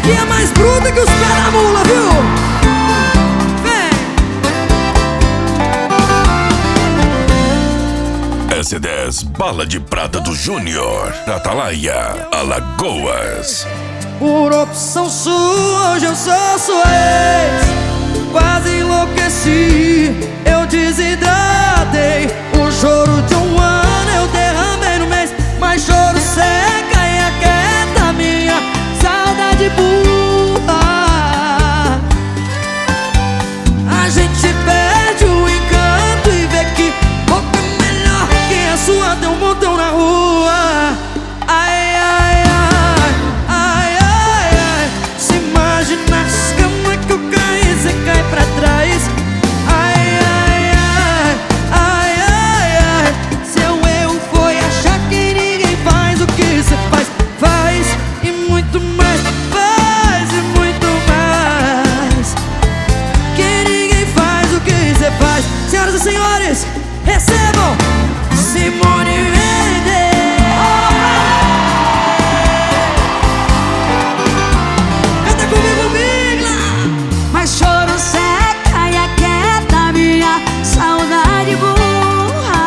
aqui é mais bruta que os pés da mula, viu? Vem! S10 Bala de Prata do Júnior, Atalaia, Alagoas. Por opção sua, hoje eu sou sua ex. Quase enlouqueci, eu desidratei. O choro de um ano eu derramei no mês. Mas choro seca e aquieta minha saudade burra. A gente perde o encanto e vê que boca melhor que a sua tem um montão na rua. Ai, ai, ai, ai, ai, ai. Se imagina as camas que eu caí, cê cai pra trás. Ai, ai, ai, ai, ai, ai. Seu erro foi achar que ninguém faz o que cê faz. Faz e muito mais, faz e muito mais. Que ninguém faz o que cê faz. Senhoras e senhores, recebam Simone Mendes. Canta comigo, Migla. Mas choro seca e aquieta minha saudade burra.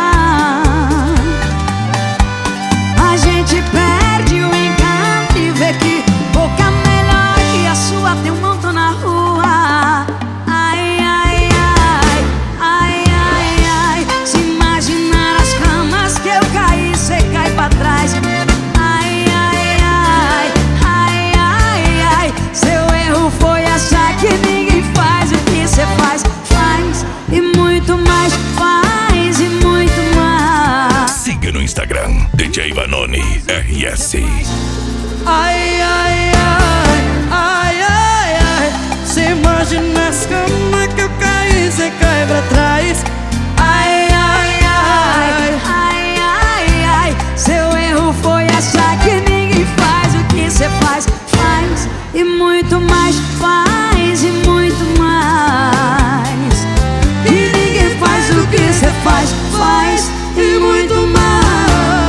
A gente perde o encanto e vê que boca melhor que a sua tem um montão na rua. Ai, ai, ai, ai, ai, ai. Se imaginar as camas que eu caí, cê cai pra trás. Ai, ai, ai, ai, ai, ai. Seu erro foi achar que ninguém faz o que cê faz. Faz e muito mais, faz e muito mais. Siga no Instagram, DJ Vanoni RS. Ai, ai, ai, ai, ai, ai. Se imagina as camas que eu caí, cê cai pra trás. Ai, ai, ai, Ai, ai, ai. Seu erro foi achar que ninguém faz o que cê faz. Faz e muito mais, faz e muito mais. Que ninguém faz o que cê faz e muito mais.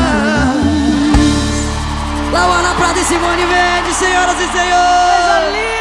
Lauana Prata e Simone Mendes, senhoras e senhores.